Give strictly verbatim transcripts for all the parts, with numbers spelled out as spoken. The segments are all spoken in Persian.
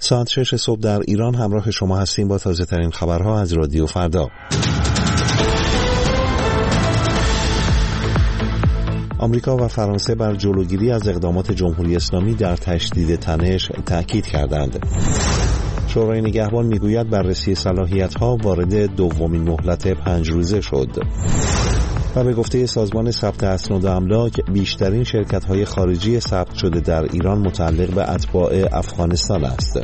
ساعت شش صبح در ایران همراه شما هستیم با تازه ترین خبرها از رادیو فردا. آمریکا و فرانسه بر جلوگیری از اقدامات جمهوری اسلامی در تشدید تنش تأکید کردند. شورای نگهبان میگوید بررسی صلاحیت‌ها وارد دومین مهلت پنج روزه شد. و به گفته سازمان ثبت اسناد و املاک بیشترین شرکت‌های خارجی ثبت شده در ایران متعلق به اتباع افغانستان است.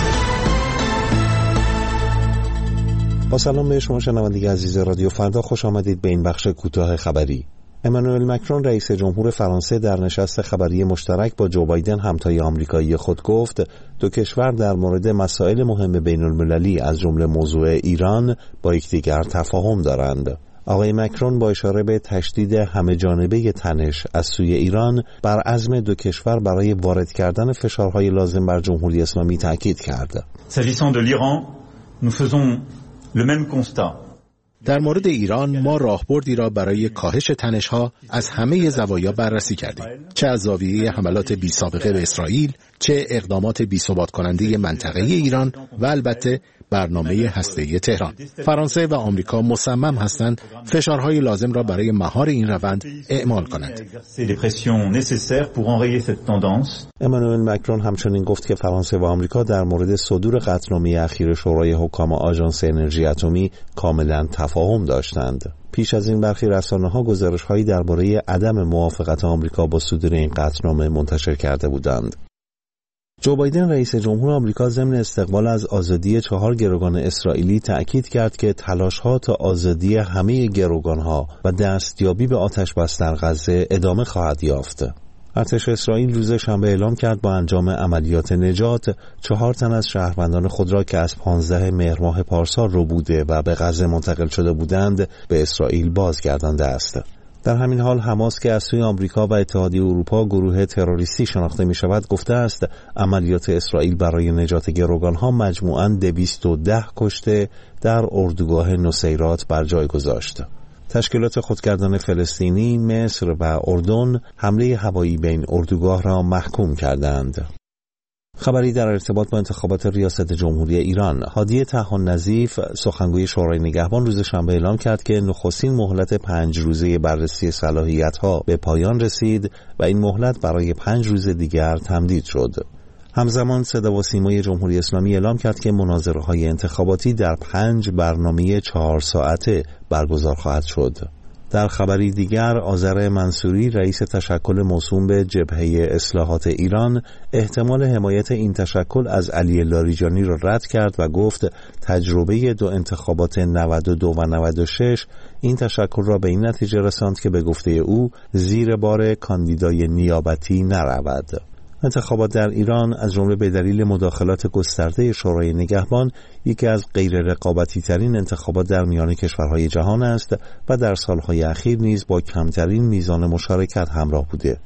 با سلام به شما شنوندگان عزیز رادیو فردا، خوش آمدید به این بخش کوتاه خبری. امانوئل مکرون رئیس جمهور فرانسه در نشست خبری مشترک با جو بایدن همتای آمریکایی خود گفت دو کشور در مورد مسائل مهم بین المللی از جمله موضوع ایران با یکدیگر تفاهم دارند. آقای مکرون با اشاره به تشدید همه جانبه تنش از سوی ایران بر عزم دو کشور برای وارد کردن فشارهای لازم بر جمهوری اسلامی تاکید کرد. S'agissant de l'Iran, nous faisons le même constat. در مورد ایران ما راهبردی را برای کاهش تنش‌ها از همه زوایا بررسی کردیم، چه از زاویه حملات بی سابقه به اسرائیل، چه اقدامات بی ثبات کننده منطقه ایران و البته برنامه هسته‌ای تهران. فرانسه و آمریکا مصمم هستند فشارهای لازم را برای مهار این روند اعمال کنند. امانوئل مکرون همچنین گفت که فرانسه و آمریکا در مورد صدور قطعنامه اخیر شورای حکام آژانس انرژی اتمی کاملا تفاهم داشتند. پیش از این برخی رسانه‌ها گزارش‌هایی درباره عدم موافقت آمریکا با صدور این قطعنامه منتشر کرده بودند. جو بایدن رئیس جمهور آمریکا ضمن استقبال از آزادی چهار گروگان اسرائیلی تأکید کرد که تلاش‌ها تا آزادی همه گروگان‌ها و دستیابی به آتش بس در غزه ادامه خواهد یافت. ارتش اسرائیل روز شنبه اعلام کرد با انجام عملیات نجات چهار تن از شهروندان خود را که از پانزده مهر ماه پارسال رو بوده و به غزه منتقل شده بودند به اسرائیل بازگردانده است. در همین حال حماس که از سوی آمریکا و اتحادیه اروپا گروه تروریستی شناخته می شود گفته است عملیات اسرائیل برای نجات گروگانها مجموعاً دویست و ده کشته در اردوگاه نصیرات بر جای گذاشت. تشکیلات خودگردان فلسطینی، مصر و اردن حمله هوایی به این اردوگاه را محکوم کردند. خبری در ارتباط با انتخابات ریاست جمهوری ایران. هادی طحان نظیف سخنگوی شورای نگهبان روز شنبه اعلام کرد که نخستین مهلت پنج روزه بررسی صلاحیت‌ها به پایان رسید و این مهلت برای پنج روز دیگر تمدید شد. همزمان صدا و سیمای جمهوری اسلامی اعلام کرد که مناظره‌های انتخاباتی در پنج برنامه چهار ساعته برگزار خواهد شد. در خبری دیگر آذر منصوری رئیس تشکل موسوم به جبهه اصلاحات ایران احتمال حمایت این تشکل از علی لاریجانی را رد کرد و گفت تجربه دو انتخابات نود و دو و نود و شش این تشکل را به این نتیجه رساند که به گفته او زیر بار کاندیدای نیابتی نرود. انتخابات در ایران از جمله به دلیل مداخلات گسترده شورای نگهبان یکی از غیر رقابتی ترین انتخابات در میان کشورهای جهان است و در سالهای اخیر نیز با کمترین میزان مشارکت همراه بوده.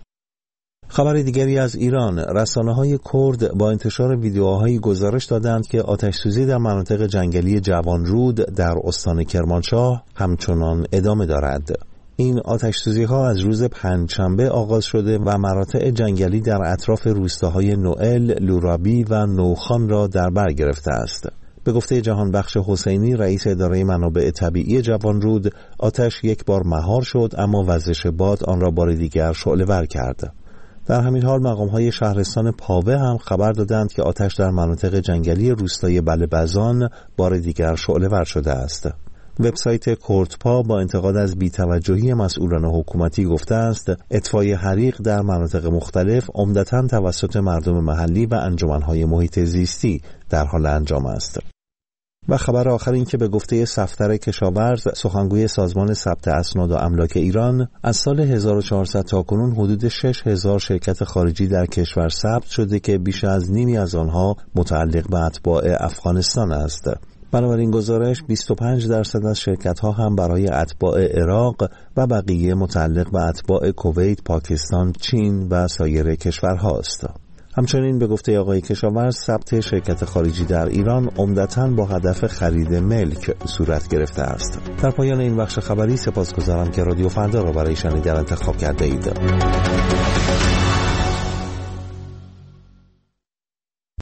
خبر دیگری از ایران، رسانه‌های کرد با انتشار ویدیوهایی گزارش دادند که آتش‌سوزی در مناطق جنگلی جوانرود در استان کرمانشاه همچنان ادامه دارد. این آتش‌سوزی‌ها از روز پنجشنبه آغاز شده و مراتع جنگلی در اطراف روستاهای نوئل، لورابی و نوخان را در بر گرفته است. به گفته جهانبخش حسینی رئیس اداره منابع طبیعی جوانرود، آتش یک بار مهار شد اما وزش باد آن را بار دیگر شعله‌ور کرد. در همین حال مقام‌های شهرستان پاوه هم خبر دادند که آتش در مناطق جنگلی روستای بله‌بزان بار دیگر شعله‌ور شده است. وبسایت کردپا با انتقاد از بی‌توجهی مسئولان حکومتی گفته است اطفای حریق در مناطق مختلف عمدتاً توسط مردم محلی و انجمن‌های محیط زیستی در حال انجام است. و خبر آخر این که به گفته صفدر کشاورز سخنگوی سازمان ثبت اسناد و املاک ایران از سال هزار و چهارصد تا کنون حدود شش هزار شرکت خارجی در کشور ثبت شده که بیش از نیمی از آنها متعلق به اتباع افغانستان است. بنابراین گزارش بیست و پنج درصد از شرکت‌ها هم برای اتباع عراق و بقیه متعلق به اتباع کویت، پاکستان، چین و سایر کشورهاست. همچنین به گفته آقای کشاورز ثبت شرکت خارجی در ایران عمدتاً با هدف خرید ملک صورت گرفته است. در پایان این بخش خبری سپاسگزارم که رادیو فردا را برای شنیدن انتخاب کرده اید.